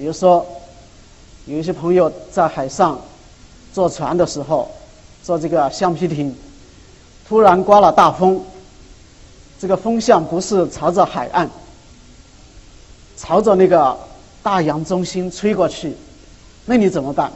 比如说，有一些朋友在海上坐船的时候，坐这个橡皮艇，突然刮了大风，这个风向不是朝着海岸，朝着那个大洋中心吹过去，那你怎么办？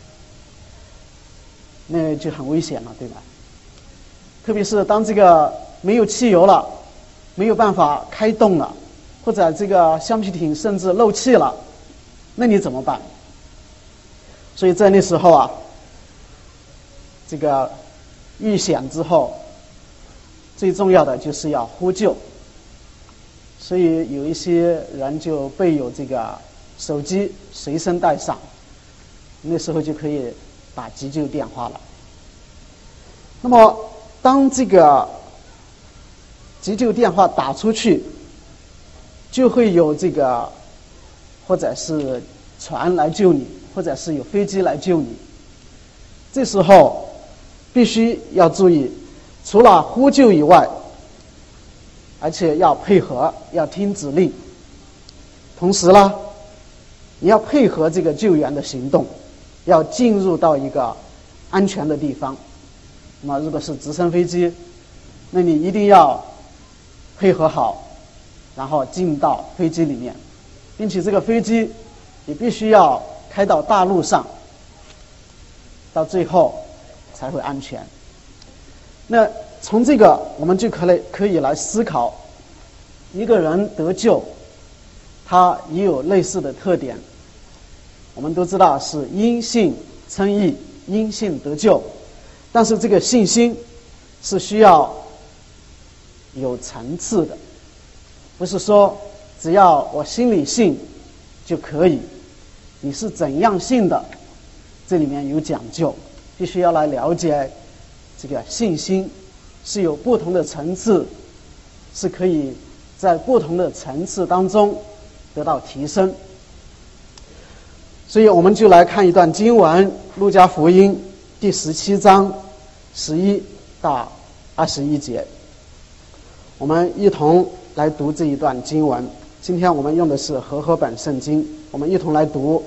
那就很危险了，对吧？特别是当这个没有汽油了，没有办法开动了，或者这个橡皮艇甚至漏气了，那你怎么办？所以在那时候啊，这个遇险之后，最重要的就是要呼救。所以有一些人就备有这个手机随身带上，那时候就可以打急救电话了。那么当这个急救电话打出去，就会有这个或者是船来救你，或者是有飞机来救你。这时候必须要注意，除了呼救以外，而且要配合，要听指令。同时呢，你要配合这个救援的行动，要进入到一个安全的地方。那么如果是直升飞机，那你一定要配合好，然后进到飞机里面，并且这个飞机也必须要开到大陆上，到最后才会安全。那从这个我们就可以来思考，一个人得救，他也有类似的特点。我们都知道是因信称义，因信得救，但是这个信心是需要有层次的，不是说只要我心里信就可以。你是怎样信的，这里面有讲究，必须要来了解这个信心是有不同的层次，是可以在不同的层次当中得到提升。所以我们就来看一段经文，路加福音第17章11到21节，我们一同来读这一段经文。今天我们用的是和合本圣经，我们一同来读。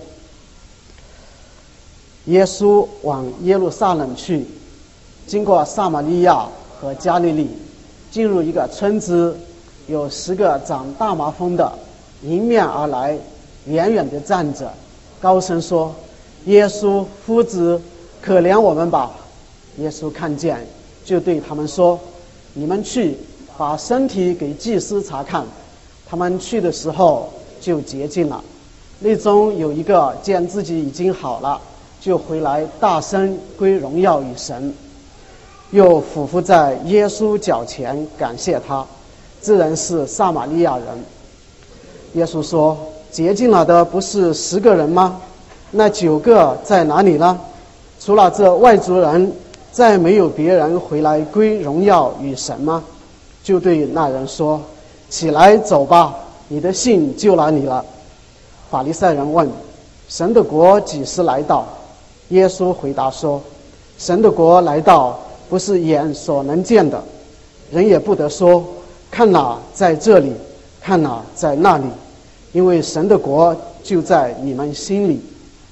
耶稣往耶路撒冷去，经过撒玛利亚和加利利，进入一个村子，有10个长大麻风的迎面而来，远远地站着，高声说：耶稣夫子，可怜我们吧。耶稣看见，就对他们说：你们去把身体给祭司查看。他们去的时候就洁净了。内中有一个见自己已经好了，就回来大声归荣耀与神，又俯伏在耶稣脚前感谢他。这人是撒玛利亚人。耶稣说：洁净了的不是10个人吗？那9个在哪里呢？除了这外族人，再没有别人回来归荣耀与神吗？就对那人说：起来走吧，你的信救了你了。法利赛人问：神的国几时来到？耶稣回答说：神的国来到，不是眼所能见的，人也不得说看哪在这里，看哪在那里，因为神的国就在你们心里。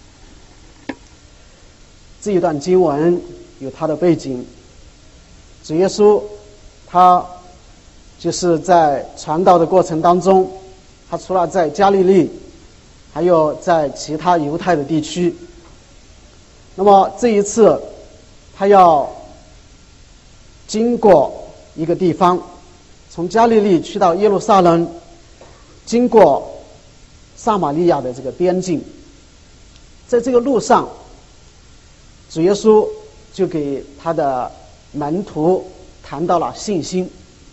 这一段经文有它的背景，主耶稣他就是在传道的过程当中，他除了在加利利，还有在其他犹太的地区。那么这一次他要经过一个地方，从加利利去到耶路撒冷，经过撒玛利亚的这个边境。在这个路上，主耶稣就给他的门徒谈到了信心，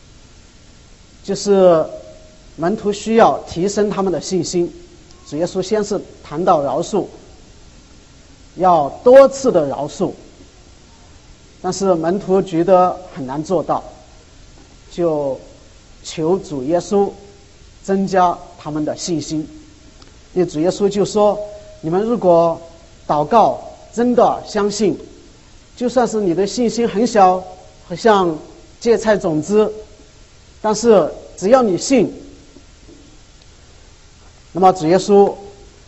就是门徒需要提升他们的信心。主耶稣先是谈到饶恕，要多次的饶恕，但是门徒觉得很难做到，就求主耶稣增加他们的信心。因为主耶稣就说：你们如果祷告真的相信，就算是你的信心很小，好像芥菜种子，但是只要你信，那么主耶稣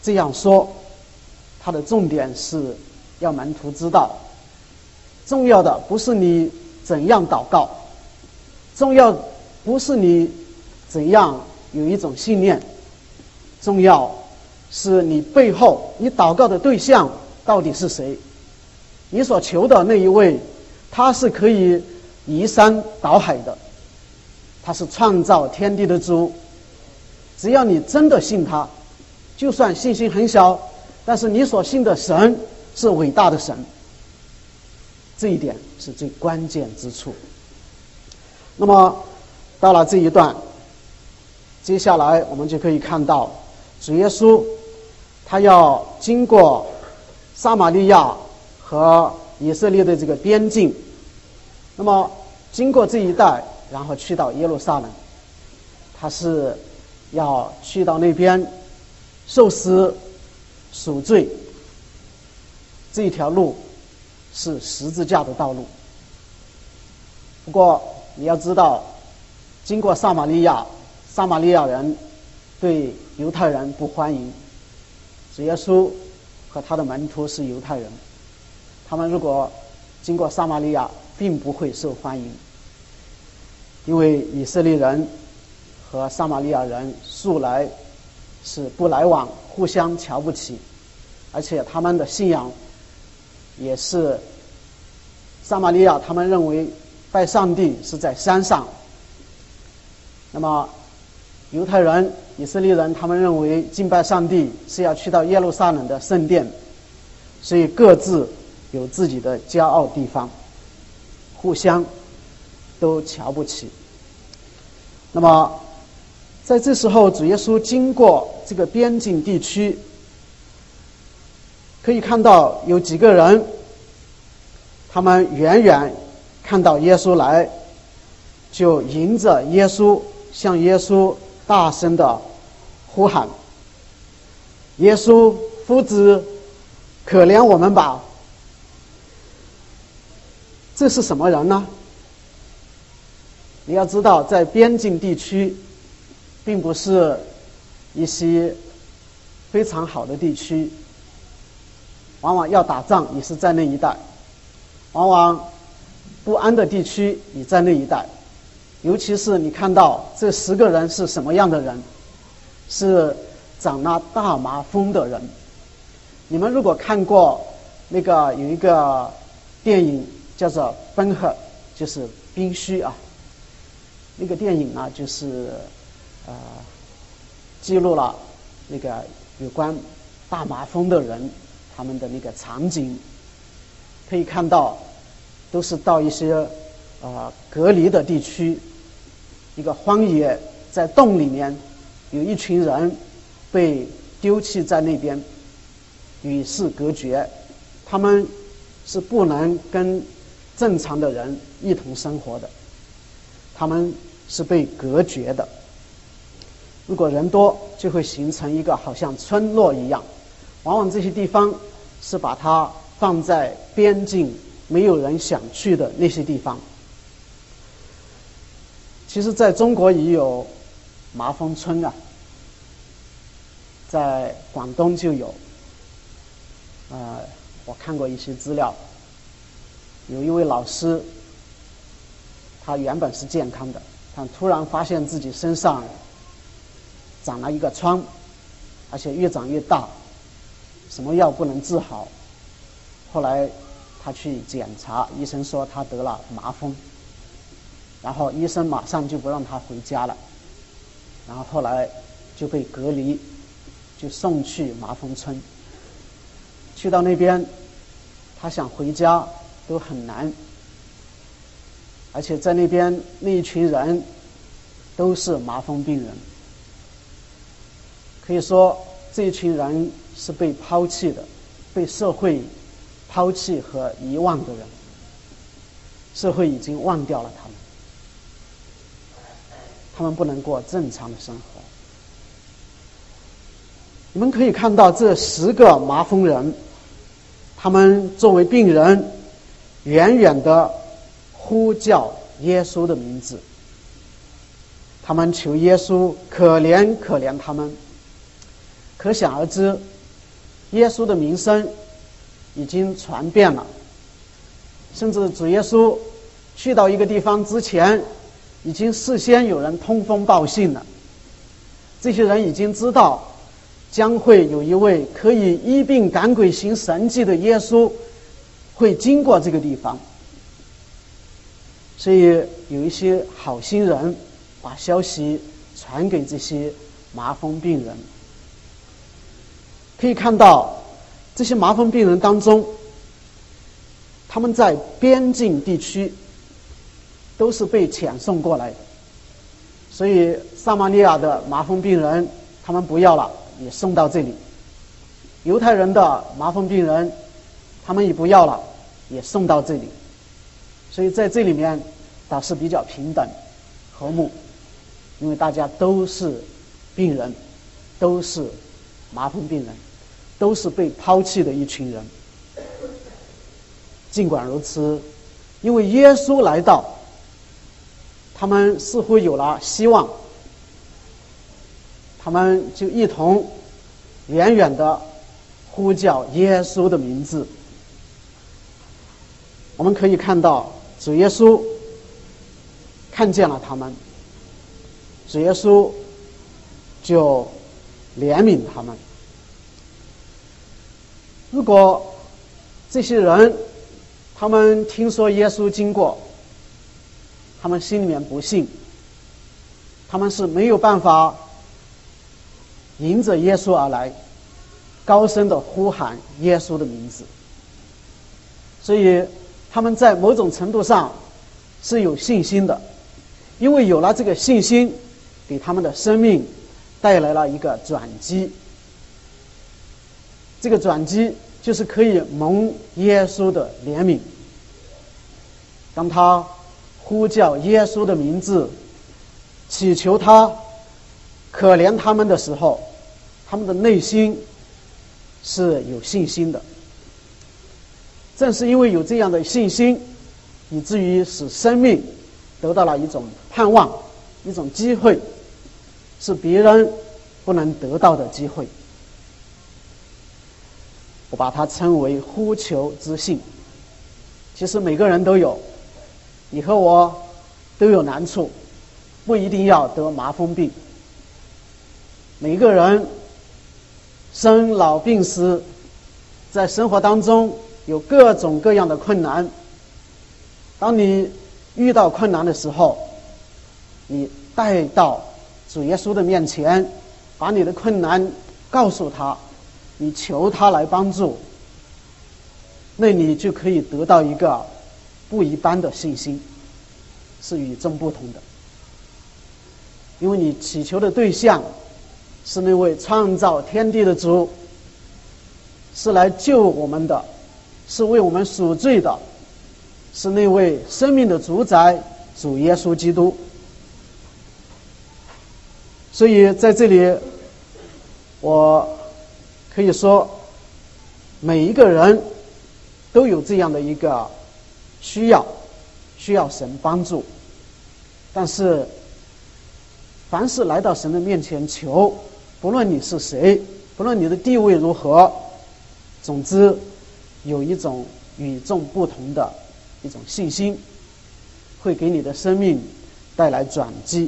这样说，它的重点是要门徒知道，重要的不是你怎样祷告，重要不是你怎样有一种信念，重要是你背后你祷告的对象到底是谁。你所求的那一位，他是可以移山倒海的，他是创造天地的主。只要你真的信他，就算信心很小，但是你所信的神是伟大的神，这一点是最关键之处。那么到了这一段，接下来我们就可以看到主耶稣他要经过撒玛利亚和以色列的这个边境，那么经过这一带，然后去到耶路撒冷，他是要去到那边受死赎罪，这一条路是十字架的道路。不过你要知道，经过撒玛利亚，撒玛利亚人对犹太人不欢迎，主耶稣和他的门徒是犹太人，他们如果经过撒玛利亚并不会受欢迎，因为以色列人和撒玛利亚人素来是不来往，互相瞧不起，而且他们的信仰也是撒玛利亚他们认为拜上帝是在山上，那么犹太人以色列人他们认为敬拜上帝是要去到耶路撒冷的圣殿，所以各自有自己的骄傲地方，互相都瞧不起。那么在这时候，主耶稣经过这个边境地区，可以看到有几个人，他们远远看到耶稣来，就迎着耶稣向耶稣大声的呼喊：耶稣夫子，可怜我们吧！这是什么人呢？你要知道，在边境地区并不是一些非常好的地区，往往要打仗也是在那一带，往往不安的地区也在那一带。尤其是你看到这10个人是什么样的人，是长了大麻风的人。你们如果看过那个有一个电影叫做《奔赫》，就是宾虚啊，那个电影呢就是记录了那个有关大麻风的人他们的那个场景，可以看到都是到一些隔离的地区，一个荒野，在洞里面有一群人被丢弃在那边，与世隔绝，他们是不能跟正常的人一同生活的，他们是被隔绝的。如果人多，就会形成一个好像村落一样，往往这些地方是把它放在边境没有人想去的那些地方。其实在中国也有麻风村啊，在广东就有。我看过一些资料，有一位老师，他原本是健康的，但突然发现自己身上长了一个疮，而且越长越大，什么药不能治好。后来他去检查，医生说他得了麻风，然后医生马上就不让他回家了，然后后来就被隔离，就送去麻风村。去到那边，他想回家都很难，而且在那边那一群人都是麻风病人，可以说这一群人是被抛弃的，被社会抛弃和遗忘的人，社会已经忘掉了他们，他们不能过正常的生活。你们可以看到这10个麻风人，他们作为病人，远远地呼叫耶稣的名字，他们求耶稣可怜可怜他们。可可想而知，耶稣的名声已经传遍了，甚至主耶稣去到一个地方之前，已经事先有人通风报信了。这些人已经知道将会有一位可以医病赶鬼行神迹的耶稣会经过这个地方，所以有一些好心人把消息传给这些麻风病人。可以看到这些麻风病人当中，他们在边境地区都是被遣送过来的，所以撒玛利亚的麻风病人他们不要了，也送到这里；犹太人的麻风病人他们也不要了，也送到这里。所以在这里面倒是比较平等和睦，因为大家都是病人，都是麻风病人，都是被抛弃的一群人。尽管如此，因为耶稣来到，他们似乎有了希望，他们就一同远远地呼叫耶稣的名字。我们可以看到主耶稣看见了他们，主耶稣就怜悯他们。如果这些人他们听说耶稣经过，他们心里面不信，他们是没有办法迎着耶稣而来，高声地呼喊耶稣的名字。所以他们在某种程度上是有信心的，因为有了这个信心，给他们的生命带来了一个转机。这个转机就是可以蒙耶稣的怜悯。当他呼叫耶稣的名字，祈求他可怜他们的时候，他们的内心是有信心的。正是因为有这样的信心，以至于使生命得到了一种盼望，一种机会，是别人不能得到的机会。我把它称为呼求之信。其实每个人都有，你和我都有难处，不一定要得麻风病。每个人生老病死，在生活当中有各种各样的困难。当你遇到困难的时候，你带到主耶稣的面前，把你的困难告诉他，你求他来帮助，那你就可以得到一个不一般的信心，是与众不同的。因为你祈求的对象是那位创造天地的主，是来救我们的，是为我们赎罪的，是那位生命的主宰主耶稣基督。所以在这里我可以说，每一个人都有这样的一个需要神帮助。但是凡是来到神的面前求，不论你是谁，不论你的地位如何，总之有一种与众不同的一种信心，会给你的生命带来转机。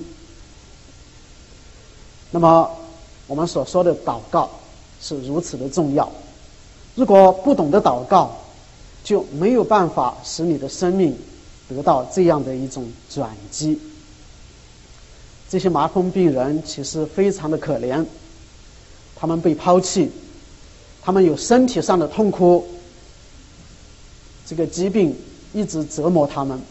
那么我们所说的祷告是如此的重要，如果不懂得祷告，就没有办法使你的生命得到这样的一种转机。这些麻风病人其实非常的可怜，他们被抛弃，他们有身体上的痛苦，这个疾病一直折磨他们。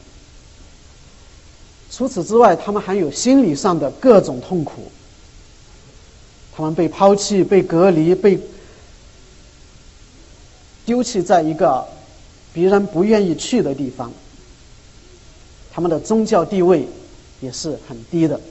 除此之外，他们还有心理上的各种痛苦。他们被抛弃，被隔离，被丢弃在一个别人不愿意去的地方。他们的宗教地位也是很低的。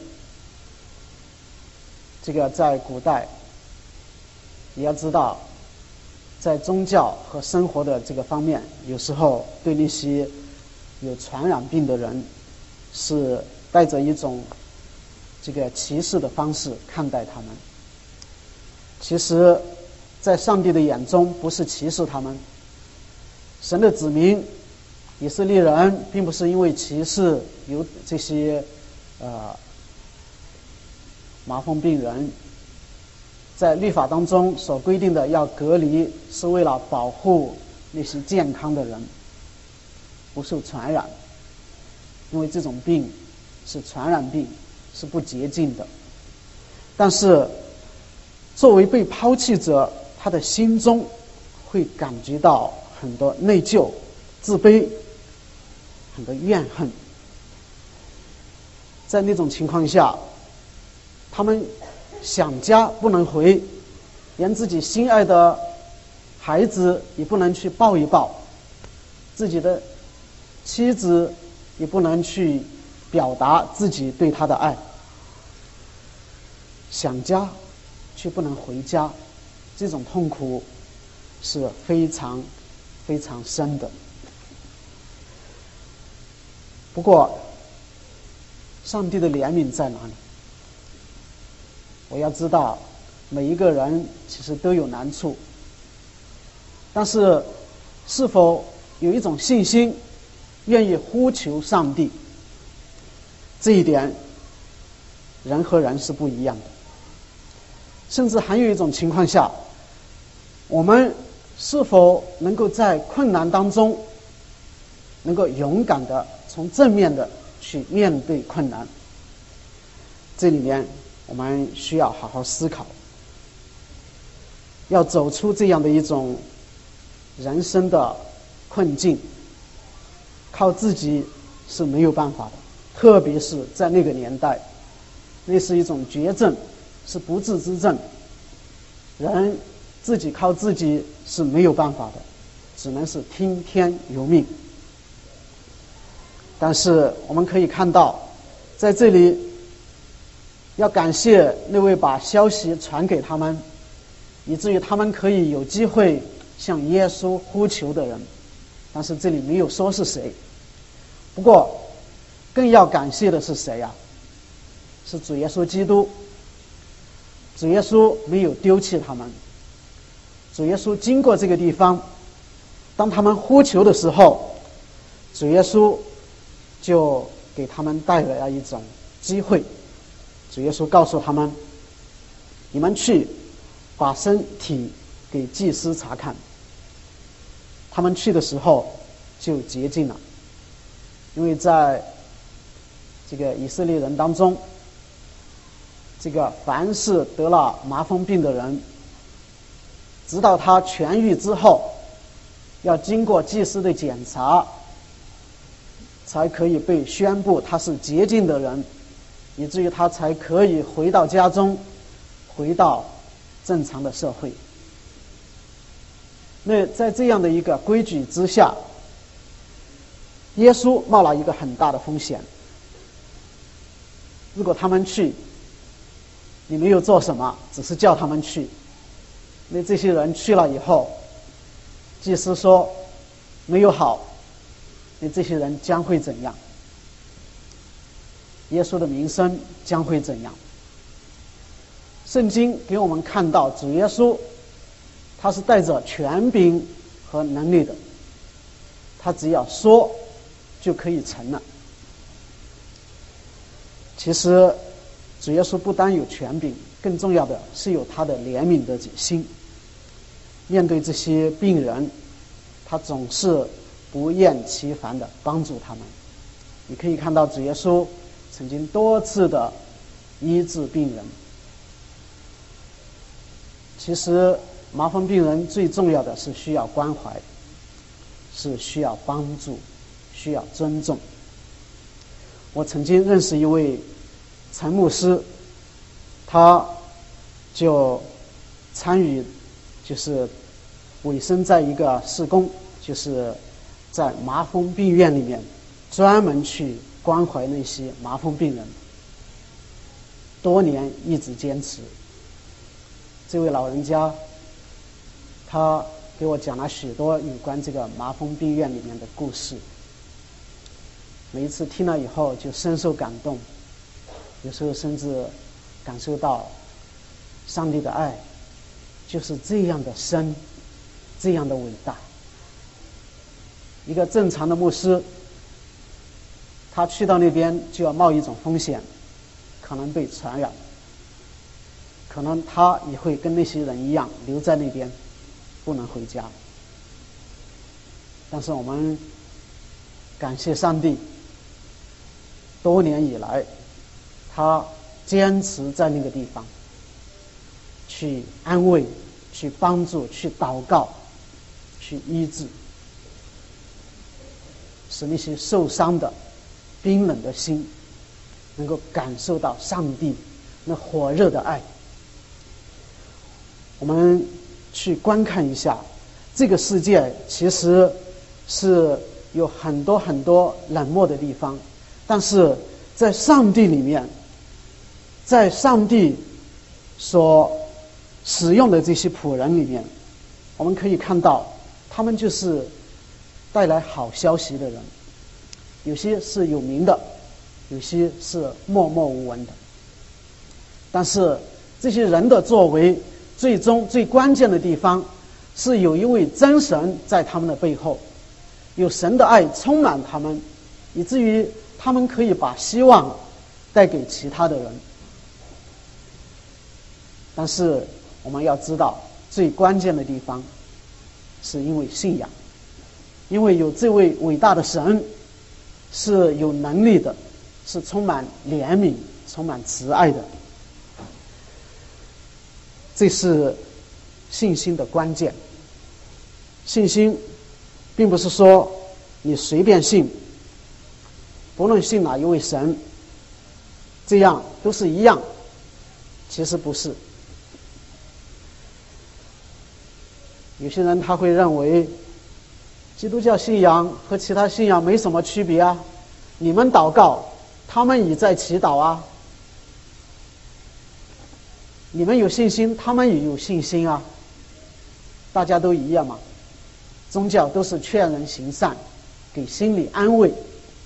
这个在古代，你要知道，在宗教和生活的这个方面，有时候对那些有传染病的人是带着一种这个歧视的方式看待他们。 其实在上帝的眼中不是歧视他们。神的子民以色列人并不是因为歧视有这些麻风病人，在律法当中所规定的要隔离，是为了保护那些健康的人不受传染，因为这种病是传染病，是不洁净的。但是作为被抛弃者，他的心中会感觉到很多内疚、自卑，很多怨恨。在那种情况下，他们想家不能回，连自己心爱的孩子也不能去抱一抱，自己的妻子也不能去表达自己对他的爱。想家却不能回家，这种痛苦是非常非常深的。不过上帝的怜悯在哪里？我要知道每一个人其实都有难处，但是是否有一种信心愿意呼求上帝，这一点人和人是不一样的。甚至还有一种情况下，我们是否能够在困难当中能够勇敢的从正面的去面对困难，这里面我们需要好好思考。要走出这样的一种人生的困境，靠自己是没有办法的，特别是在那个年代，那是一种绝症，是不治之症，人自己靠自己是没有办法的，只能是听天由命。但是我们可以看到，在这里要感谢那位把消息传给他们，以至于他们可以有机会向耶稣呼求的人，但是这里没有说是谁。不过更要感谢的是谁呀？是主耶稣基督。主耶稣没有丢弃他们，主耶稣经过这个地方，当他们呼求的时候，主耶稣就给他们带来了一种机会。主耶稣告诉他们，你们去把身体给祭司查看。他们去的时候就洁净了，因为在这个以色列人当中，这个凡是得了麻风病的人，直到他痊愈之后，要经过祭司的检查，才可以被宣布他是洁净的人，以至于他才可以回到家中，回到正常的社会。那在这样的一个规矩之下，耶稣冒了一个很大的风险。如果他们去，你没有做什么，只是叫他们去，那这些人去了以后，祭司说没有好，那这些人将会怎样？耶稣的名声将会怎样？圣经给我们看到，主耶稣他是带着权柄和能力的，他只要说就可以成了。其实主耶稣不单有权柄，更重要的是有他的怜悯的心。面对这些病人，他总是不厌其烦地帮助他们。你可以看到主耶稣曾经多次的医治病人。其实麻风病人最重要的是需要关怀，是需要帮助，需要尊重。我曾经认识一位陈牧师，他就参与，就是委身在一个事工，就是在麻风病院里面专门去关怀那些麻风病人，多年一直坚持。这位老人家他给我讲了许多有关这个麻风病院里面的故事，每一次听了以后就深受感动，有时候甚至感受到上帝的爱， 就是这样的深，这样的伟大。一个正常的牧师，他去到那边就要冒一种风险，可能被传染，可能他也会跟那些人一样留在那边，不能回家。但是我们感谢上帝，多年以来他坚持在那个地方去安慰，去帮助，去祷告，去医治，使那些受伤的冰冷的心能够感受到上帝那火热的爱。我们去观看一下，这个世界其实是有很多很多冷漠的地方，但是在上帝里面，在上帝所使用的这些仆人里面，我们可以看到他们就是带来好消息的人，有些是有名的，有些是默默无闻的，但是这些人的作为最终最关键的地方是有一位真神在他们的背后，有神的爱充满他们，以至于他们可以把希望带给其他的人。但是我们要知道，最关键的地方是因为信仰，因为有这位伟大的神是有能力的，是充满怜悯、充满慈爱的。这是信心的关键。信心并不是说你随便信，不论信哪一位神，这样都是一样。其实不是。有些人他会认为基督教信仰和其他信仰没什么区别啊，你们祷告，他们也在祈祷啊，你们有信心，他们也有信心啊，大家都一样嘛。宗教都是劝人行善，给心理安慰。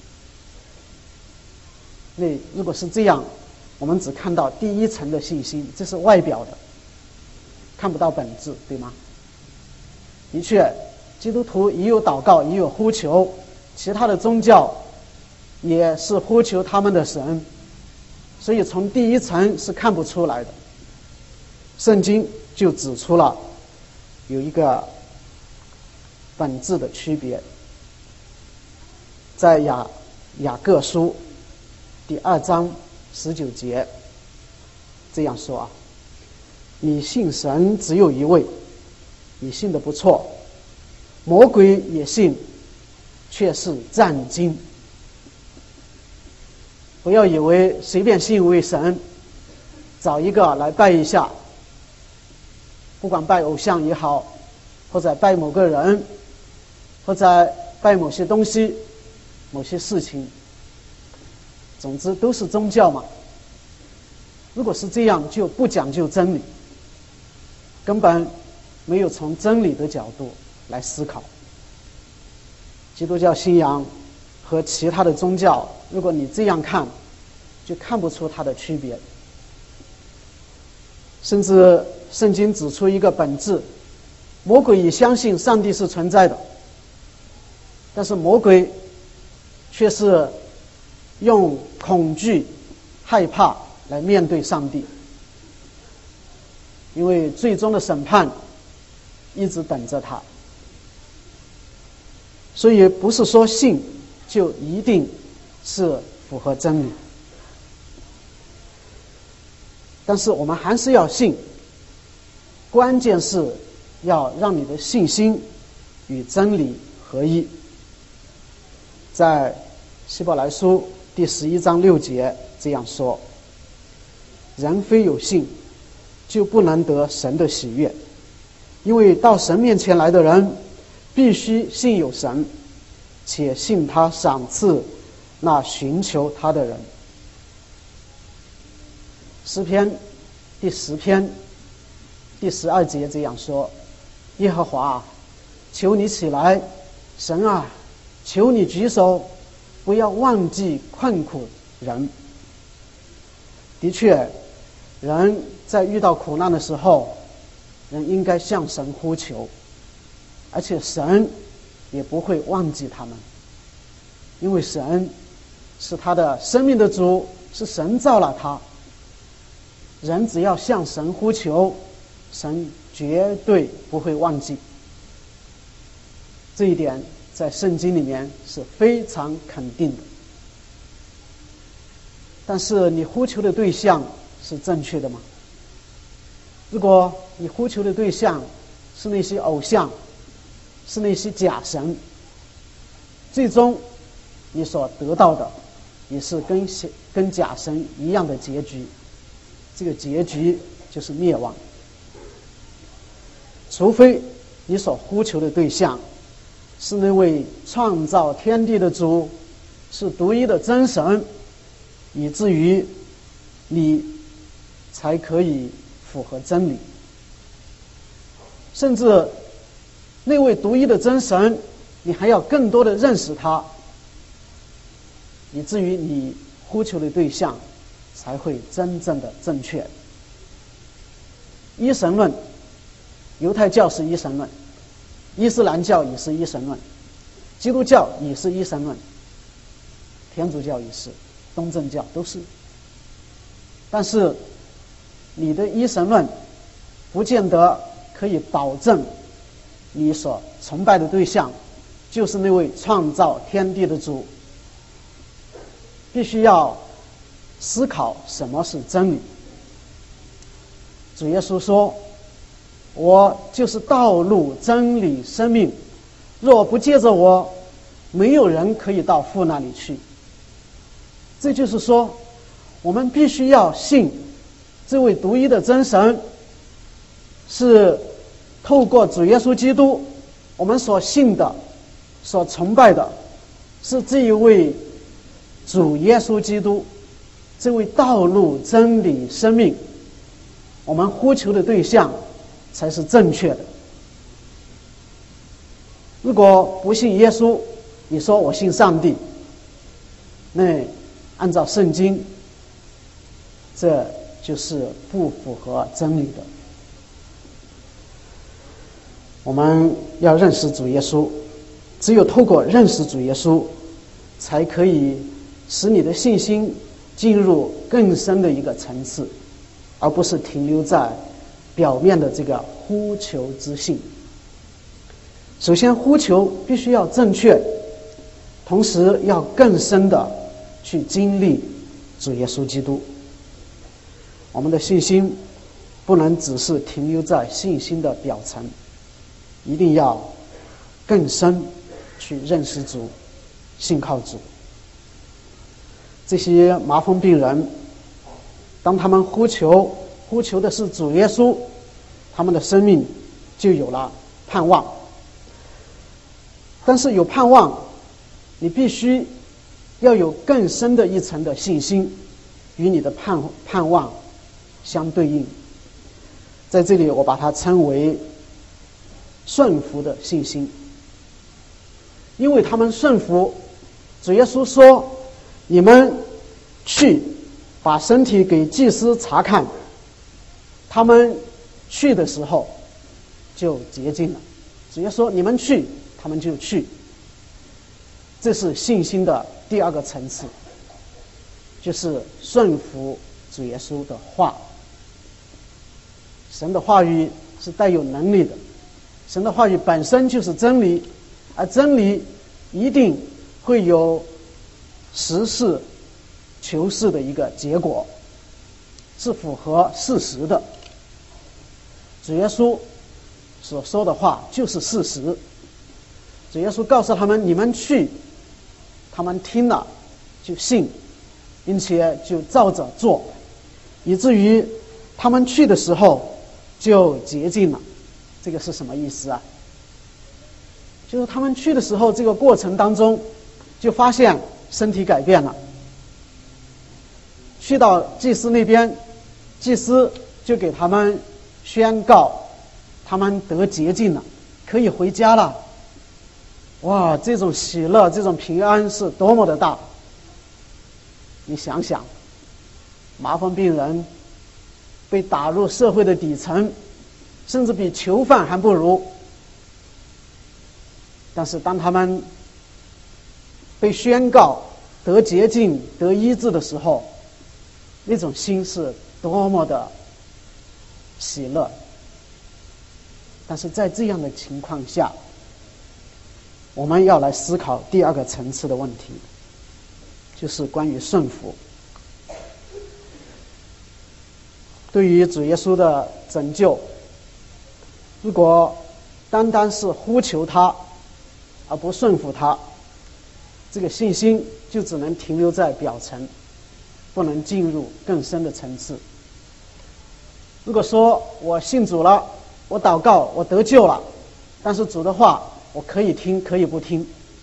那如果是这样，我们只看到第一层的信心，这是外表的，看不到本质，对吗？的确，基督徒也有祷告，也有呼求，其他的宗教也是呼求他们的神，所以从第一层是看不出来的。圣经就指出了有一个本质的区别，在雅各书第2章19节这样说啊：你信神只有一位，你信得不错，魔鬼也信，却是战惊。不要以为随便信一位神，找一个来拜一下，不管拜偶像也好，或者拜某个人，或者拜某些东西、某些事情，总之都是宗教嘛。如果是这样，就不讲究真理，根本没有从真理的角度来思考。基督教信仰和其他的宗教，如果你这样看，就看不出它的区别。甚至圣经指出一个本质，魔鬼也相信上帝是存在的，但是魔鬼却是用恐惧、害怕来面对上帝，因为最终的审判一直等着他。所以不是说信就一定是符合真理，但是我们还是要信，关键是要让你的信心与真理合一。在希伯来书第11章6节这样说：人非有信，就不能得神的喜悦，因为到神面前来的人，必须信有神，且信他赏赐那寻求他的人。诗篇第10篇第12节这样说：耶和华，求你起来，神啊，求你举手，不要忘记困苦人。的确，人在遇到苦难的时候， 人应该向神呼求，而且神也不会忘记他们，因为神是他的生命的主，是神造了他。人只要向神呼求，神绝对不会忘记。这一点在圣经里面是非常肯定的。但是你呼求的对象是正确的吗？如果你呼求的对象是那些偶像，是那些假神，最终你所得到的也是跟假神一样的结局，这个结局就是灭亡。除非你所呼求的对象是那位创造天地的主，是独一的真神，以至于你才可以符合真理。甚至那位独一的真神，你还要更多的认识他，以至于你呼求的对象才会真正的正确。一神论，犹太教是一神论，伊斯兰教也是一神论，基督教也是一神论，天主教也是，东正教都是。但是你的一神论不见得可以保证你所崇拜的对象就是那位创造天地的主。必须要思考什么是真理。主耶稣说，我就是道路真理生命，若不借着我，没有人可以到父那里去。这就是说，我们必须要信这位独一的真神，是透过主耶稣基督，我们所信的所崇拜的是这一位主耶稣基督，这位道路真理生命，我们呼求的对象才是正确的。如果不信耶稣，你说我信上帝，那按照圣经，这就是不符合真理的。我们要认识主耶稣，只有透过认识主耶稣，才可以使你的信心进入更深的一个层次，而不是停留在表面的这个呼求之信。首先，呼求必须要正确，同时要更深的去经历主耶稣基督。我们的信心不能只是停留在信心的表层，一定要更深去认识主，信靠主。这些麻风病人，当他们呼求的是主耶稣，他们的生命就有了盼望。但是有盼望，你必须要有更深的一层的信心，与你的盼望相对应。在这里我把它称为顺服的信心，因为他们顺服。主耶稣说，你们去把身体给祭司查看，他们去的时候就洁净了。主耶稣说你们去，他们就去。这是信心的第二个层次，就是顺服主耶稣的话。神的话语是带有能力的，神的话语本身就是真理，而真理一定会有实事求是的一个结果，是符合事实的。主耶稣所说的话就是事实。主耶稣告诉他们，你们去，他们听了就信，并且就照着做，以至于他们去的时候就洁净了。这个是什么意思啊？就是他们去的时候，这个过程当中就发现身体改变了。去到祭司那边，祭司就给他们宣告他们得洁净了，可以回家了。哇，这种喜乐，这种平安是多么的大！你想想，麻风病人被打入社会的底层， 甚至比囚犯还不如。但是当他们被宣告得洁净、得医治的时候，那种心是多么的喜乐。但是在这样的情况下，我们要来思考第二个层次的问题，就是关于顺服。对于主耶稣的拯救，如果单单是呼求他而不顺服他，这个信心就只能停留在表层，不能进入更深的层次。如果说我信主了，我祷告，我得救了，但是主的话我可以听可以不听，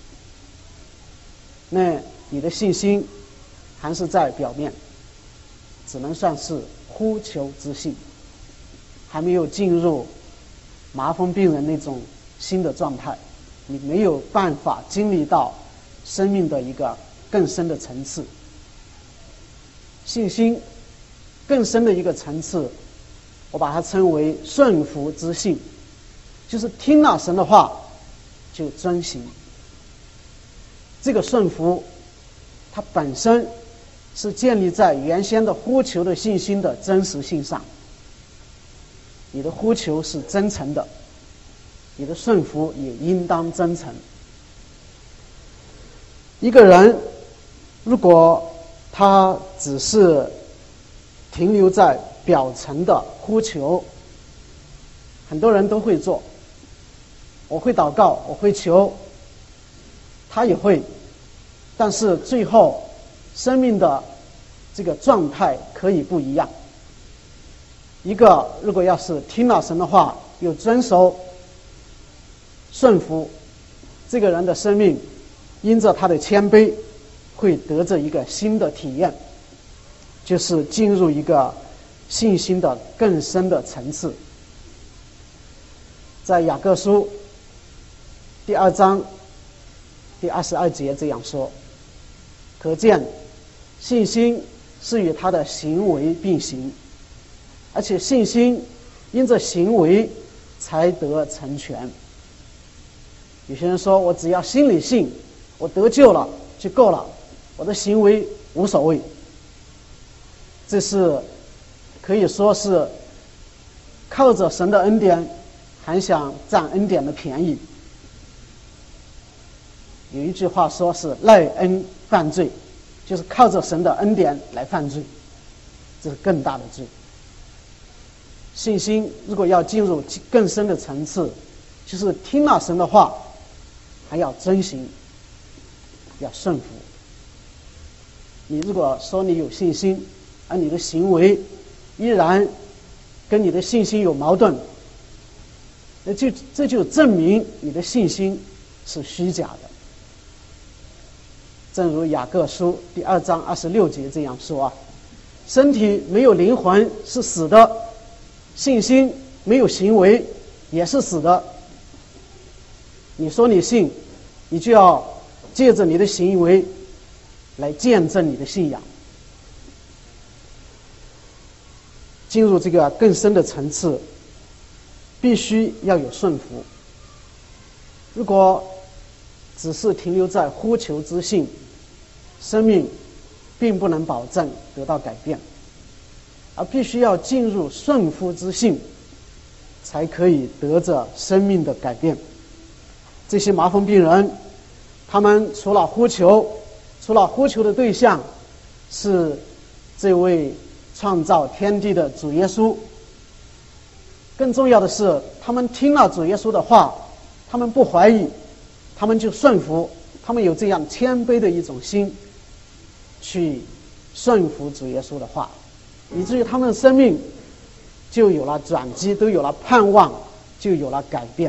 那你的信心还是在表面，只能算是呼求之信，还没有进入麻风病人那种新的状态，你没有办法经历到生命的一个更深的层次。信心更深的一个层次，我把它称为顺服之信，就是听了神的话就遵行。这个顺服它本身是建立在原先的呼求的信心的真实性上，你的呼求是真诚的，你的顺服也应当真诚。一个人如果他只是停留在表层的呼求，很多人都会做，我会祷告，我会求，他也会，但是最后生命的这个状态可以不一样。一个如果要是听了神的话，又遵守顺服，这个人的生命因着他的谦卑会得着一个新的体验，就是进入一个信心的更深的层次。在雅各书第2章第22节这样说，可见信心是与他的行为并行，而且信心因着行为才得成全。有些人说我只要心里信，我得救了就够了，我的行为无所谓。这是可以说是靠着神的恩典还想占恩典的便宜。有一句话说是赖恩犯罪，就是靠着神的恩典来犯罪，这是更大的罪。信心如果要进入更深的层次，就是听了神的话还要遵行，要顺服。你如果说你有信心，而你的行为依然跟你的信心有矛盾，这就证明你的信心是虚假的。正如雅各书第2章26节这样说啊，身体没有灵魂是死的，信心没有行为也是死的。你说你信，你就要借着你的行为来见证你的信仰。进入这个更深的层次，必须要有顺服。如果只是停留在呼求之信，生命并不能保证得到改变，而必须要进入顺服之信，才可以得着生命的改变。这些麻风病人，他们除了呼求的对象是这位创造天地的主耶稣，更重要的是他们听了主耶稣的话，他们不怀疑，他们就顺服，他们有这样谦卑的一种心去顺服主耶稣的话，以至于他们的生命就有了转机，都有了盼望，就有了改变。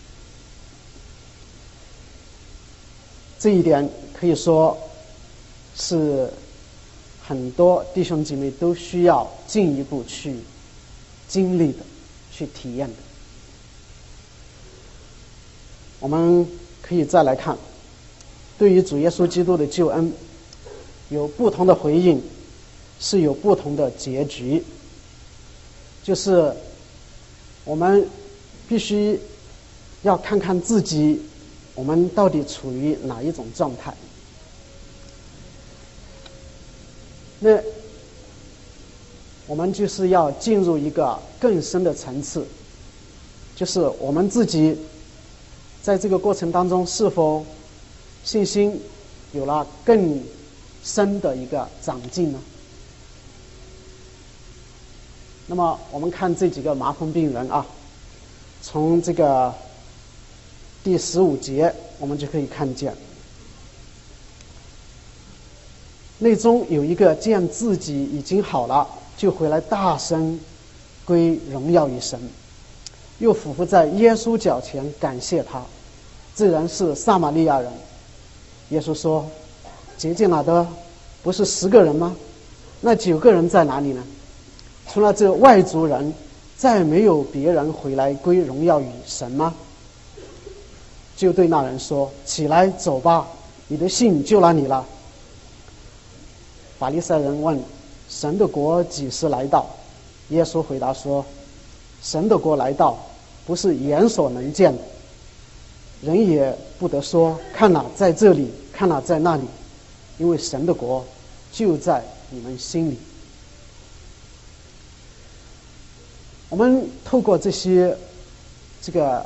这一点可以说是很多弟兄姐妹都需要进一步去经历的，去体验的。我们可以再来看，对于主耶稣基督的救恩，有不同的回应，是有不同的结局。就是我们必须要看看自己，我们到底处于哪一种状态。那我们就是要进入一个更深的层次，就是我们自己在这个过程当中是否信心有了更深的一个长进呢？那么我们看这几个麻风病人啊，从这个第15节我们就可以看见，内中有一个见自己已经好了，就回来大声归荣耀于神，又俯伏在耶稣脚前感谢他。这人是撒玛利亚人。耶稣说：洁净了的不是10个人吗？那9个人在哪里呢？除了这外族人，再没有别人回来归荣耀于神吗？就对那人说：起来走吧，你的信救了你了。法利赛人问：神的国几时来到？耶稣回答说：神的国来到，不是眼所能见的，人也不得说看哪在这里，看哪在那里，因为神的国就在你们心里。我们透过这些这个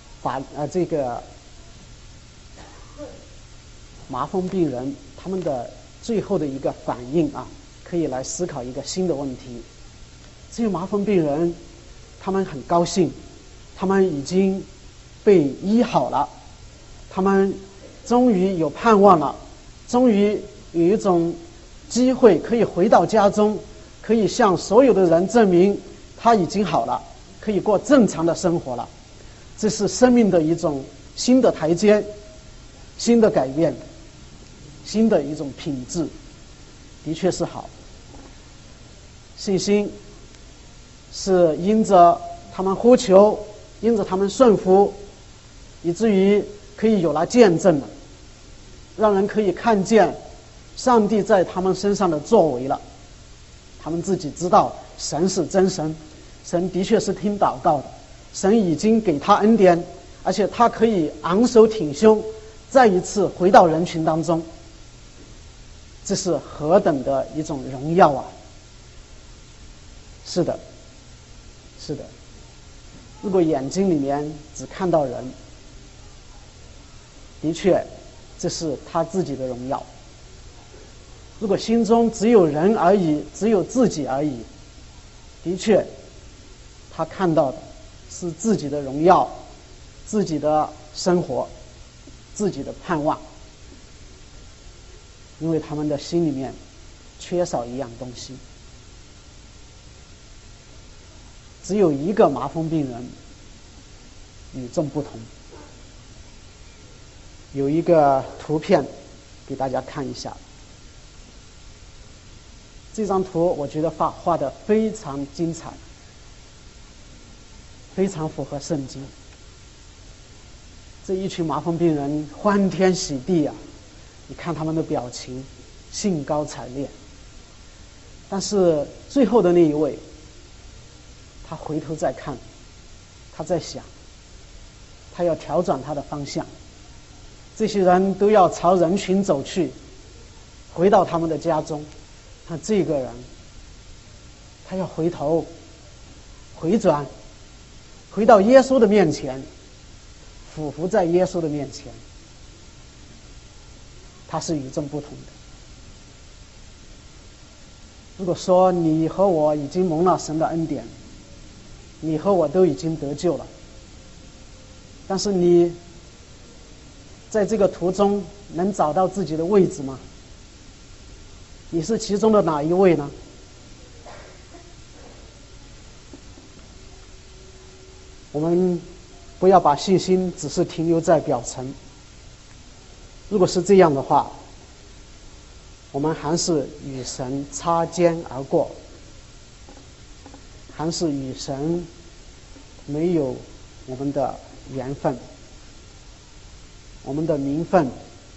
麻风病人他们的最后的一个反应啊，可以来思考一个新的问题。这些麻风病人他们很高兴，他们已经被医好了，他们终于有盼望了，终于有一种机会可以回到家中，可以向所有的人证明他已经好了，可以过正常的生活了。这是生命的一种新的台阶，新的改变，新的一种品质，的确是好。信心是因着他们呼求，因着他们顺服，以至于可以有了见证了，让人可以看见上帝在他们身上的作为了。他们自己知道神是真神，神的确是听祷告的，神已经给他恩典，而且他可以昂首挺胸，再一次回到人群当中。这是何等的一种荣耀啊！是的，是的。如果眼睛里面只看到人，的确这是他自己的荣耀。如果心中只有人而已，只有自己而已，的确他看到的是自己的荣耀，自己的生活，自己的盼望。因为他们的心里面缺少一样东西。只有一个麻风病人与众不同。有一个图片给大家看一下，这张图我觉得画得非常精彩，非常符合圣经。这一群麻风病人欢天喜地啊，你看他们的表情，兴高采烈。但是最后的那一位，他回头再看，他在想，他要调转他的方向。这些人都要朝人群走去，回到他们的家中。那这个人，他要回头，回转，回到耶稣的面前，俯伏在耶稣的面前。他是与众不同的。如果说你和我已经蒙了神的恩典，你和我都已经得救了，但是你在这个途中能找到自己的位置吗？你是其中的哪一位呢？我们不要把信心只是停留在表层。如果是这样的话，我们还是与神擦肩而过，还是与神没有我们的缘分，我们的名分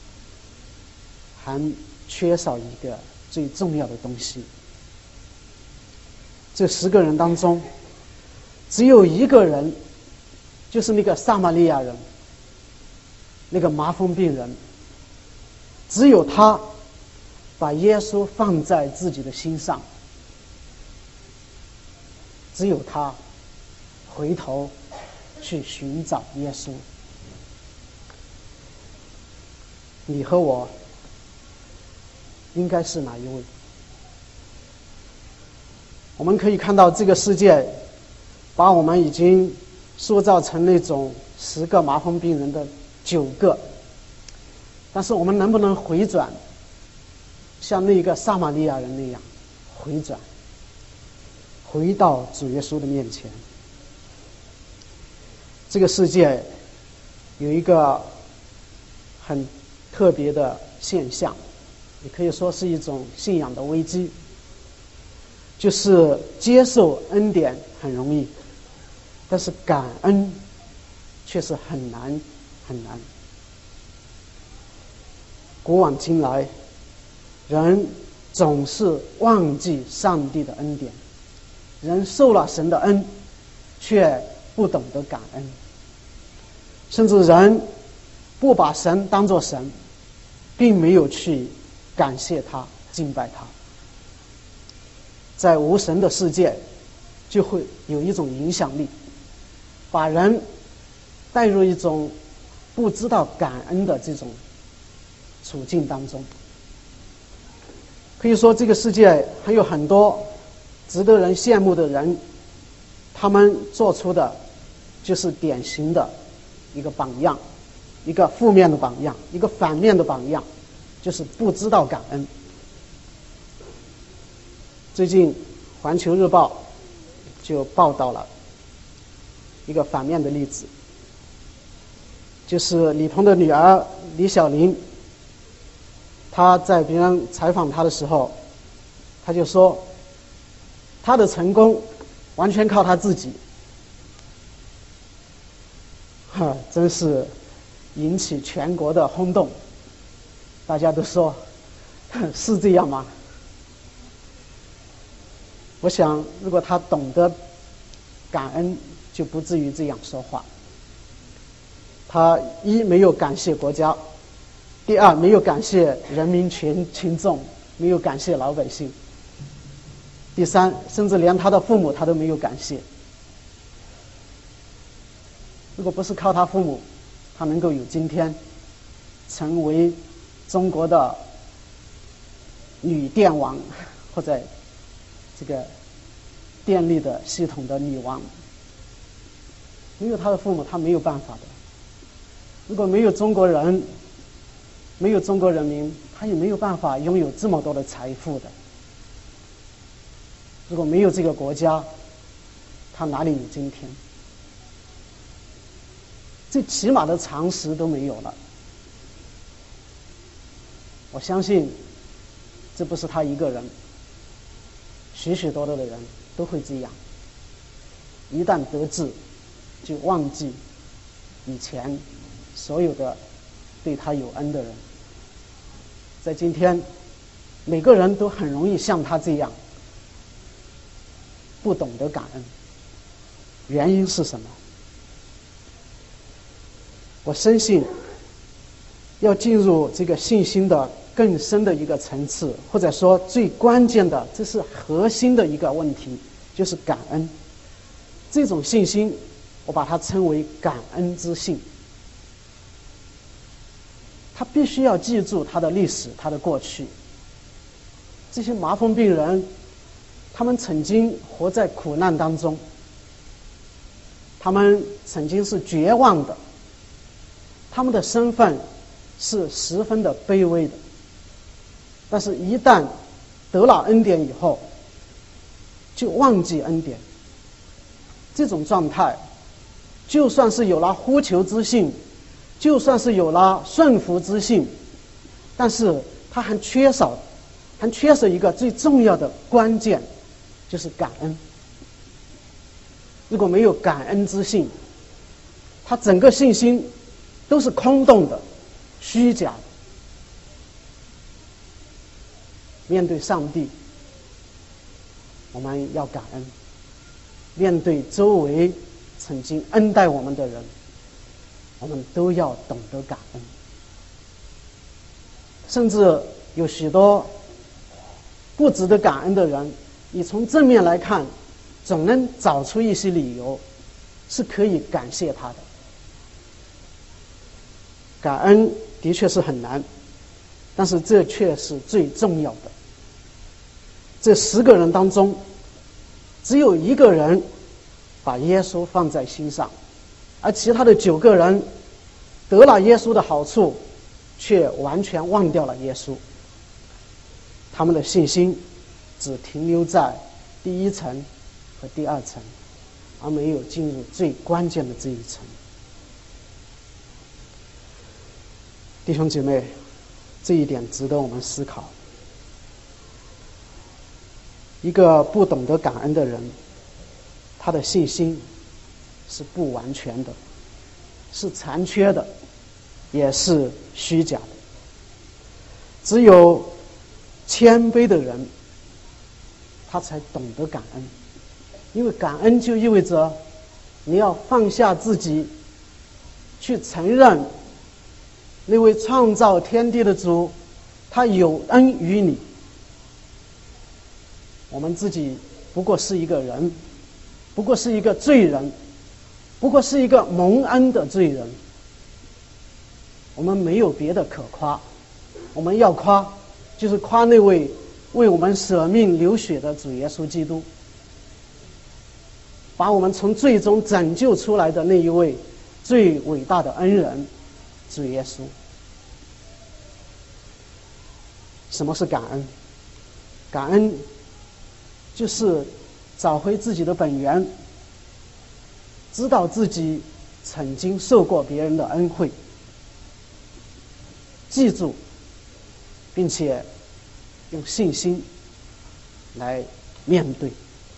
还缺少一个最重要的东西。这10个人当中， 只有一个人，就是那个撒玛利亚人，那个麻风病人，只有他把耶稣放在自己的心上，只有他回头去寻找耶稣。你和我应该是哪一位？我们可以看到这个世界把我们已经塑造成那种10个麻风病人的9个，但是我们能不能回转，像那个撒玛利亚人那样回转，回到主耶稣的面前？这个世界有一个很特别的现象，也可以说是一种信仰的危机，就是接受恩典很容易，但是感恩却是很难很难。古往今来，人总是忘记上帝的恩典，人受了神的恩，却不懂得感恩，甚至人不把神当作神，并没有去感谢他、敬拜他。在无神的世界，就会有一种影响力，把人带入一种不知道感恩的这种处境当中。可以说，这个世界还有很多值得人羡慕的人，他们做出的就是典型的一个榜样，一个负面的榜样，一个反面的榜样，就是不知道感恩。最近《环球日报》就报道了一个反面的例子，就是李彤的女儿李小玲，她在别人采访她的时候，她就说她的成功完全靠她自己。真是引起全国的轰动，大家都说是这样吗？我想，如果他懂得感恩，就不至于这样说话。他一没有感谢国家，第二没有感谢人民群众，没有感谢老百姓，第三甚至连他的父母他都没有感谢。如果不是靠他父母，他能够有今天，成为中国的女电王，或者这个电力的系统的女王，没有他的父母，他没有办法的。如果没有中国人，没有中国人民，他也没有办法拥有这么多的财富的。如果没有这个国家，他哪里有今天？最起码的常识都没有了。我相信这不是他一个人，许许多多的人都会这样，一旦得志就忘记以前所有的对他有恩的人。在今天每个人都很容易像他这样不懂得感恩，原因是什么？我深信要进入这个信心的更深的一个层次，或者说最关键的，这是核心的一个问题，就是感恩。这种信心我把它称为感恩之信。他必须要记住他的历史，他的过去。这些麻风病人，他们曾经活在苦难当中，他们曾经是绝望的，他们的身份是十分的卑微的，但是一旦得了恩典以后，就忘记恩典。这种状态，就算是有了呼求之信，就算是有了顺服之信，但是他还缺少一个最重要的关键，就是感恩。如果没有感恩之信，他整个信心都是空洞的、虚假的。面对上帝，我们要感恩。 面对周围曾经恩待我们的人，我们都要懂得感恩。甚至有许多不值得感恩的人，你从正面来看，总能找出一些理由是可以感谢他的。感恩的确是很难，但是这却是最重要的。这10个人当中，只有1个人把耶稣放在心上，而其他的9个人得了耶稣的好处，却完全忘掉了耶稣。他们的信心只停留在第1层和第2层，而没有进入最关键的这一层。弟兄姐妹，这一点值得我们思考。一个不懂得感恩的人，他的信心是不完全的，是残缺的，也是虚假的。只有谦卑的人，他才懂得感恩。因为感恩就意味着你要放下自己，去承认那位创造天地的主，他有恩于你。我们自己不过是一个人，不过是一个罪人，不过是一个蒙恩的罪人。我们没有别的可夸，我们要夸就是夸那位为我们舍命流血的主耶稣基督，把我们从罪中拯救出来的那一位最伟大的恩人主耶稣。什么是感恩？感恩就是找回自己的本源，知道自己曾经受过别人的恩惠，记住并且用信心来面对。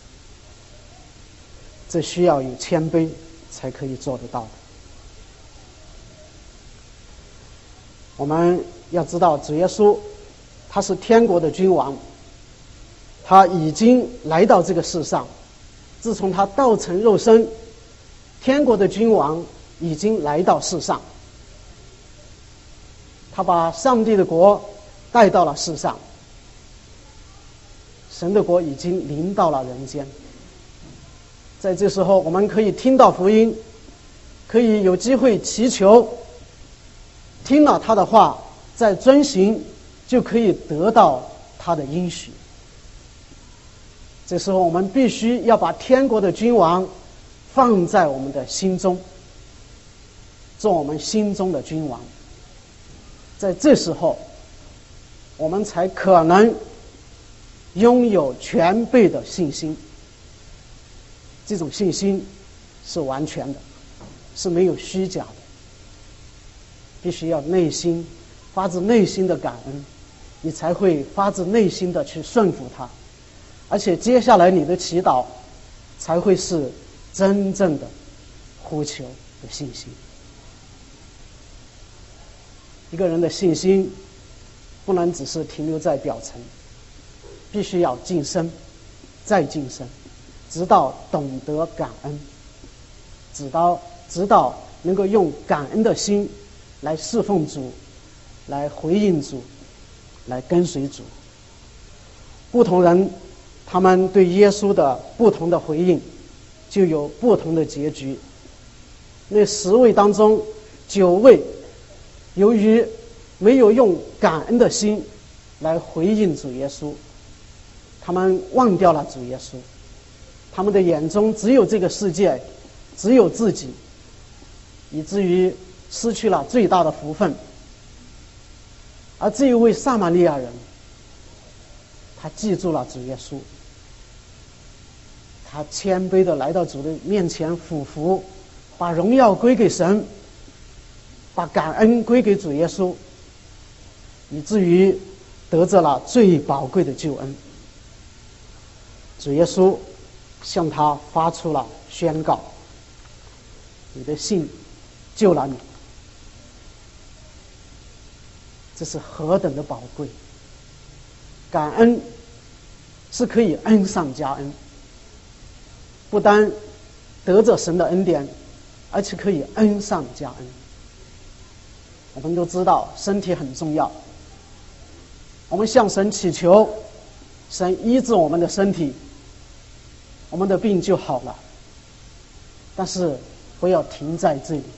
这需要有谦卑才可以做得到的。我们要知道主耶稣他是天国的君王，他已经来到这个世上。自从他道成肉身，天国的君王已经来到世上，他把上帝的国带到了世上，神的国已经临到了人间。在这时候，我们可以听到福音，可以有机会祈求，听了他的话再遵行，就可以得到他的应许。这时候我们必须要把天国的君王放在我们的心中，做我们心中的君王。在这时候我们才可能拥有全备的信心。这种信心是完全的，是没有虚假的，必须要内心发自内心的感恩，你才会发自内心的去顺服他，而且接下来你的祈祷才会是真正的呼求的信心。一个人的信心不能只是停留在表层，必须要晋升再晋升，直到懂得感恩，直到能够用感恩的心来侍奉主，来回应主，来跟随主。不同人他们对耶稣的不同的回应，就有不同的结局。那10位当中9位由于没有用感恩的心来回应主耶稣，他们忘掉了主耶稣，他们的眼中只有这个世界，只有自己，以至于失去了最大的福分。而这一位撒玛利亚人，他记住了主耶稣，他谦卑地来到主的面前俯伏，把荣耀归给神，把感恩归给主耶稣，以至于得着了最宝贵的救恩。主耶稣向他发出了宣告：你的信救了你。这是何等的宝贵！感恩是可以恩上加恩， 不单得着神的恩典，而且可以恩上加恩。我们都知道身体很重要，我们向神祈求，神医治我们的身体，我们的病就好了。但是不要停在这里，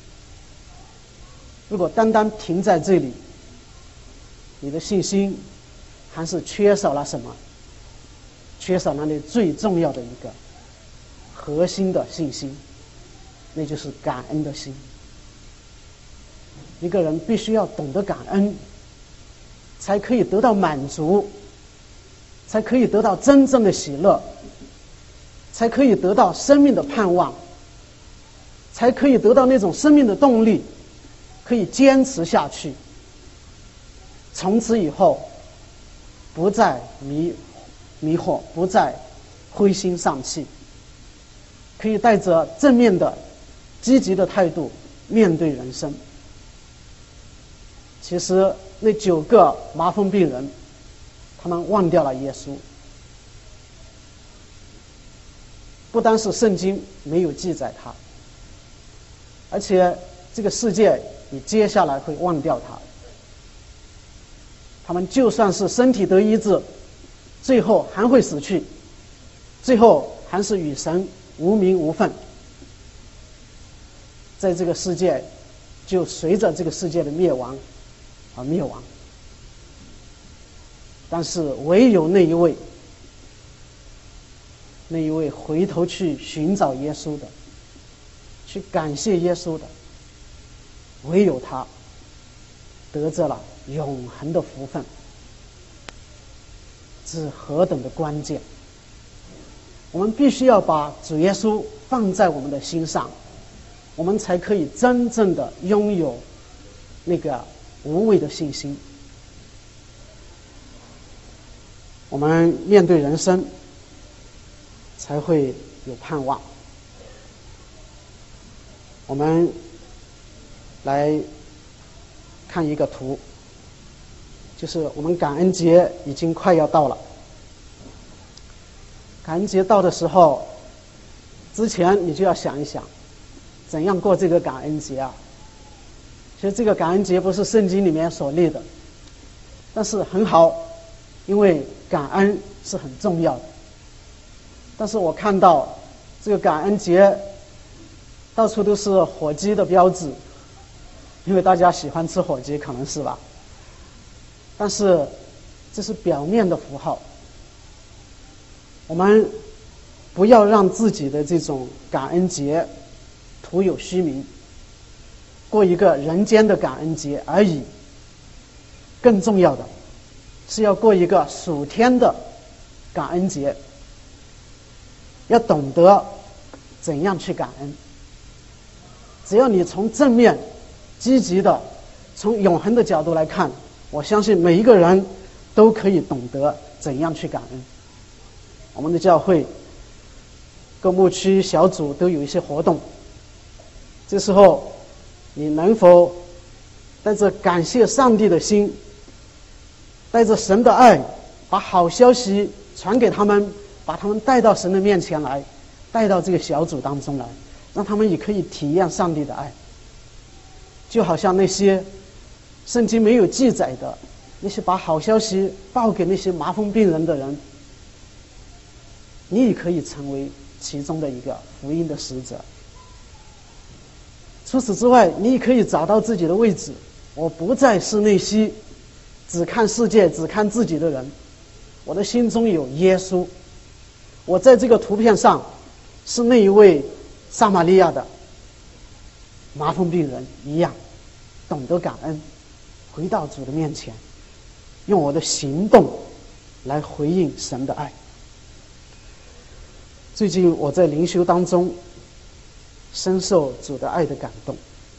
如果单单停在这里，你的信心还是缺少了什么？缺少了你最重要的一个核心的信心，那就是感恩的心。一个人必须要懂得感恩，才可以得到满足，才可以得到真正的喜乐，才可以得到生命的盼望，才可以得到那种生命的动力，可以坚持下去，从此以后不再迷惑，不再灰心丧气，可以带着正面的积极的态度面对人生。其实那9个麻风病人，他们忘掉了耶稣，不单是圣经没有记载他，而且这个世界也接下来会忘掉他。他们就算是身体得医治，最后还会死去，最后还是与神无名无分，在这个世界就随着这个世界的灭亡而灭亡。但是唯有那一位回头去寻找耶稣的，去感谢耶稣的，唯有他得着了永恒的福分。这是何等的关键！我们必须要把主耶稣放在我们的心上，我们才可以真正的拥有那个无畏的信心。我们面对人生才会有盼望。我们来看一个图，就是我们感恩节已经快要到了。感恩节到的时候，之前你就要想一想，怎样过这个感恩节啊？其实这个感恩节不是圣经里面所立的，但是很好，因为感恩是很重要的。但是我看到这个感恩节到处都是火鸡的标志，因为大家喜欢吃火鸡，可能是吧。但是这是表面的符号，我们不要让自己的这种感恩节徒有虚名，过一个人间的感恩节而已。更重要的是要过一个属天的感恩节，要懂得怎样去感恩。只要你从正面积极的从永恒的角度来看，我相信每一个人都可以懂得怎样去感恩。我们的教会各牧区小组都有一些活动，这时候你能否带着感谢上帝的心，带着神的爱，把好消息传给他们，把他们带到神的面前来，带到这个小组当中来，让他们也可以体验上帝的爱。就好像那些圣经没有记载的那些把好消息报给那些麻风病人的人，你也可以成为其中的一个福音的使者。除此之外，你也可以找到自己的位置，我不再是那些只看世界只看自己的人，我的心中有耶稣。我在这个图片上是那一位撒玛利亚的麻风病人一样，懂得感恩，回到主的面前，用我的行动来回应神的爱。最近我在灵修当中深受主的爱的感动。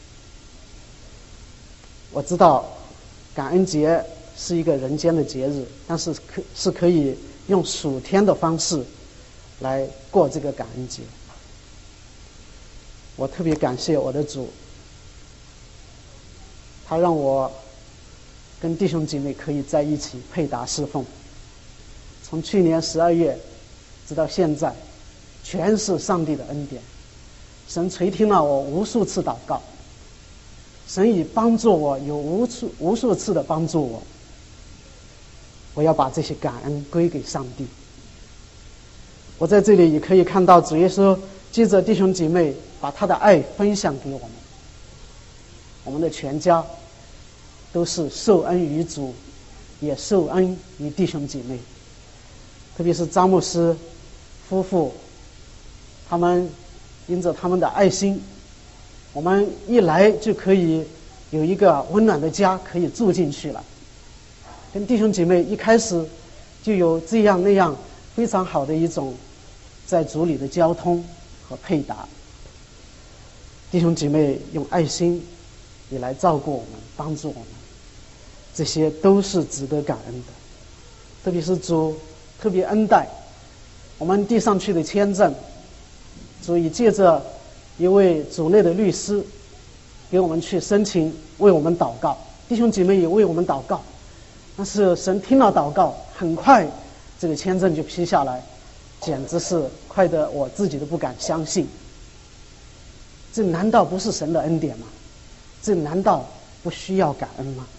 我知道感恩节是一个人间的节日，但是可以用属天的方式来过这个感恩节。我特别感谢我的主，他让我跟弟兄姐妹可以在一起配搭侍奉。从去年12月直到现在， 全是上帝的恩典。神垂听了我无数次祷告，神已帮助我，有无数次的帮助我。我要把这些感恩归给上帝。我在这里也可以看到主耶稣借着弟兄姐妹把他的爱分享给我们，我们的全家都是受恩于主，也受恩于弟兄姐妹。特别是张牧师夫妇，他们因着他们的爱心，我们一来就可以有一个温暖的家可以住进去了。跟弟兄姐妹一开始就有这样那样非常好的一种在主里的交通和配搭。弟兄姐妹用爱心也来照顾我们，帮助我们，这些都是值得感恩的。特别是主特别恩待我们递上去的签证，主已借着一位主内的律师给我们去申请，为我们祷告，弟兄姐妹也为我们祷告。但是神听了祷告，很快这个签证就批下来，简直是快得我自己都不敢相信。这难道不是神的恩典吗？这难道不需要感恩吗？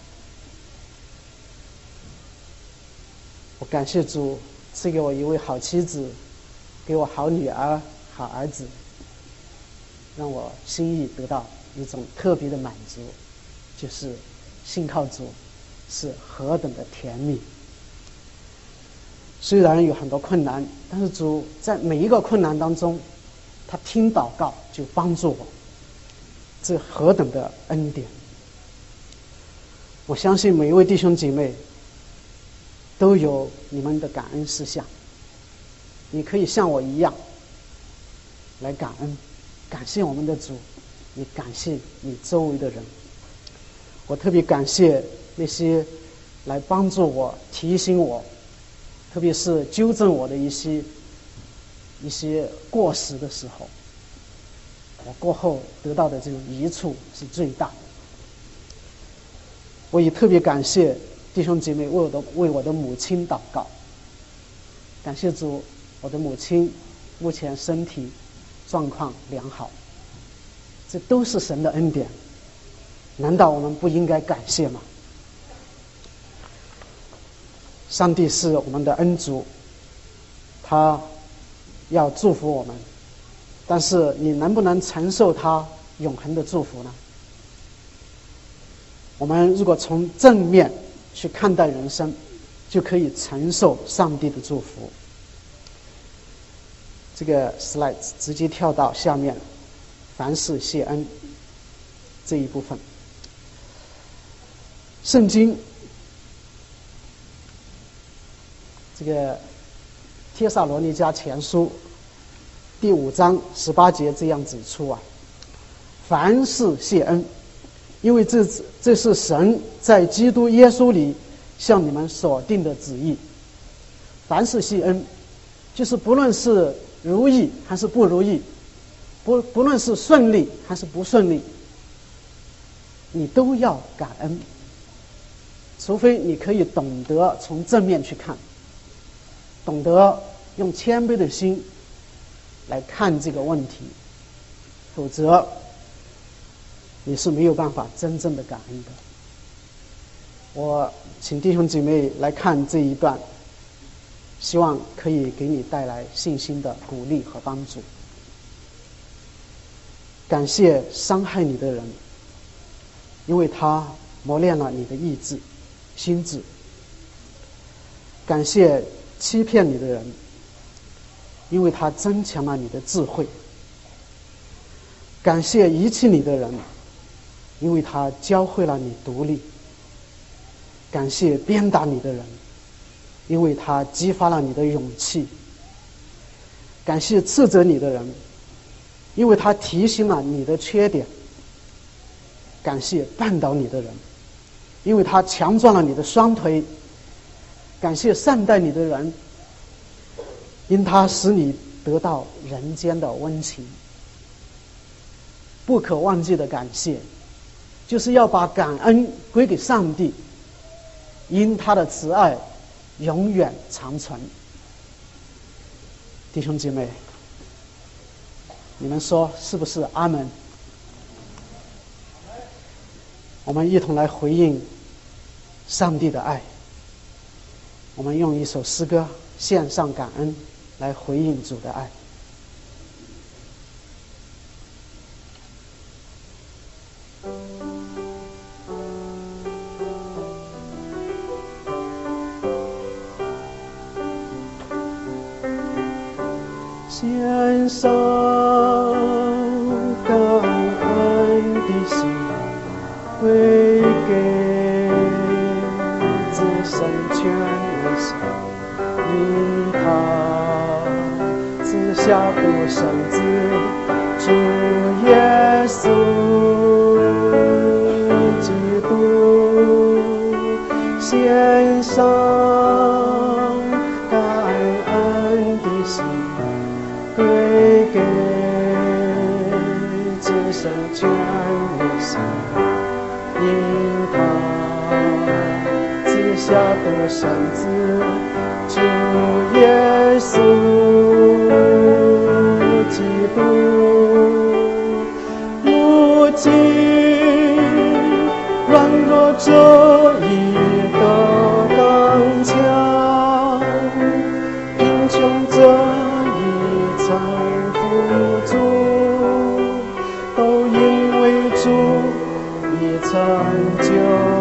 我感谢主赐给我一位好妻子，给我好女儿、好儿子，让我心意得到一种特别的满足，就是信靠主是何等的甜蜜。虽然有很多困难，但是主在每一个困难当中，他听祷告就帮助我，这何等的恩典。我相信每一位弟兄姐妹都有你们的感恩事项，你可以像我一样来感恩，感谢我们的主，也感谢你周围的人。我特别感谢那些来帮助我、提醒我，特别是纠正我的一些过失的时候，我过后得到的这种益处是最大的。我也特别感谢弟兄姐妹为我的母亲祷告，感谢主，我的母亲目前身体状况良好，这都是神的恩典，难道我们不应该感谢吗？上帝是我们的恩主，他要祝福我们，但是你能不能承受他永恒的祝福呢？我们如果从正面去看待人生，就可以承受上帝的祝福。这个 slide 直接跳到下面，凡事谢恩这一部分。圣经这个帖撒罗尼迦前书第5章18节这样指出啊，凡事谢恩，因为这是神在基督耶稣里向你们所定的旨意。凡事谢恩，就是不论是如意还是不如意，不论是顺利还是不顺利，你都要感恩，除非你可以懂得从正面去看，懂得用谦卑的心来看这个问题，否则你是没有办法真正的感恩的。我请弟兄姐妹来看这一段，希望可以给你带来信心的鼓励和帮助。感谢伤害你的人，因为他磨练了你的意志、心智。感谢欺骗你的人，因为他增强了你的智慧。感谢遗弃你的人，因为他教会了你独立。感谢鞭打你的人，因为他激发了你的勇气。感谢斥责你的人，因为他提醒了你的缺点。感谢绊倒你的人，因为他强壮了你的双腿。感谢善待你的人，因他使你得到人间的温情。不可忘记的感谢，就是要把感恩归给上帝，因他的慈爱永远长存。弟兄姐妹， 你们说是不是？阿门。我们一同来回应上帝的爱。我们用一首诗歌献上感恩，来回应主的爱。献上感恩的心，归给至圣全能神，因他赐下独生子主耶稣基督，献上感恩的心，归给至圣全能神，因他赐下独生子主耶稣基督，如今软弱者已得刚强，贫穷者已曾富足，都因为主已成就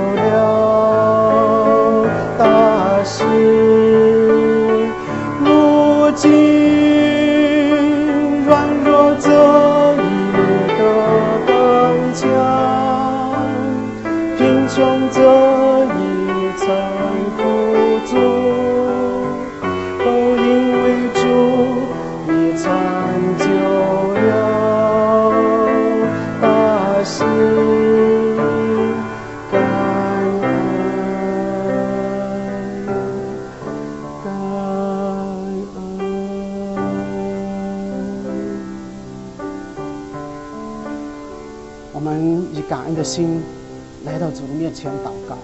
了大事。如今软弱者已得刚强，贫穷者已曾富足，都因为主已成就了大事。感恩，感恩。我们以感恩的心来到主的面前祷告。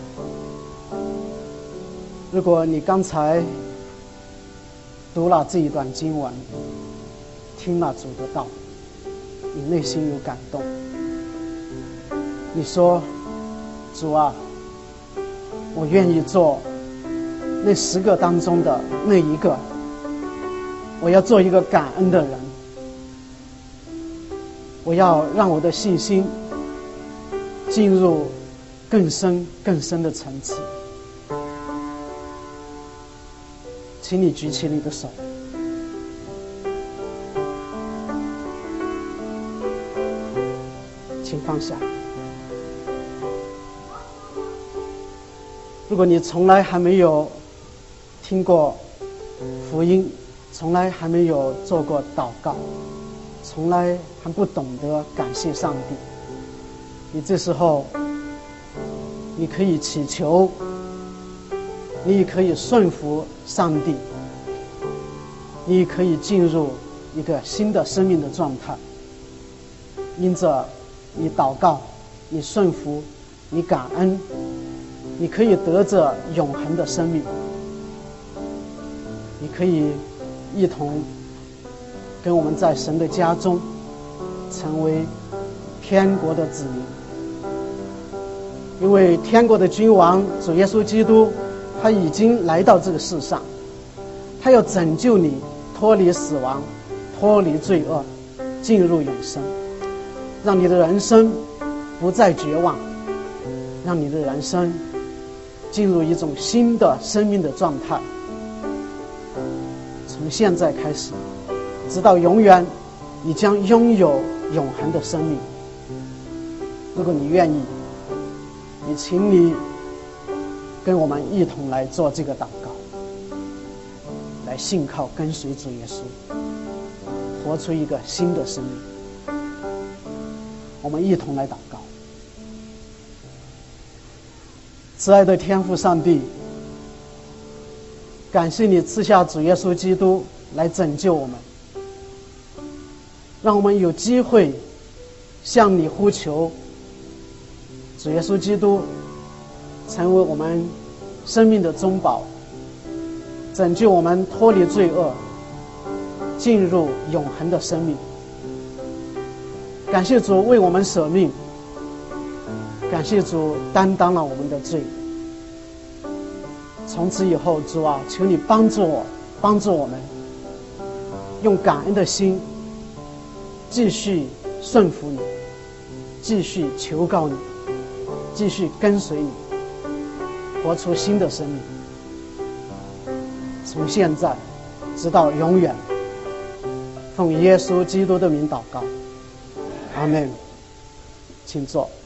如果你刚才读了这一段经文，听了主的道，你内心有感动，你说主啊，我愿意做那10个当中的那一个，我要做一个感恩的人，我要让我的信心进入更深更深的层次。请你举起你的手，请放下。如果你从来还没有听过福音，从来还没有做过祷告，从来还不懂得感谢上帝，你这时候你可以祈求，你也可以顺服上帝，你也可以进入一个新的生命的状态。因着你祷告，你顺服，你感恩，你可以得着永恒的生命。你可以一同跟我们在神的家中成为天国的子民。因为天国的君王主耶稣基督，他已经来到这个世上，他要拯救你脱离死亡，脱离罪恶，进入永生，让你的人生不再绝望，让你的人生进入一种新的生命的状态。从现在开始直到永远，你将拥有永恒的生命。如果你愿意，也请你跟我们一同来做这个祷告，来信靠跟随主耶稣，活出一个新的生命。我们一同来祷告。慈爱的天父上帝，感谢你赐下主耶稣基督来拯救我们，让我们有机会向你呼求。主耶稣基督成为我们生命的中保，拯救我们脱离罪恶，进入永恒的生命。 感谢主为我们舍命，感谢主担当了我们的罪。从此以后，主啊，求你帮助我们，用感恩的心继续顺服你，继续求告你，继续跟随你，活出新的生命，从现在直到永远。奉耶稣基督的名祷告，阿们。请坐。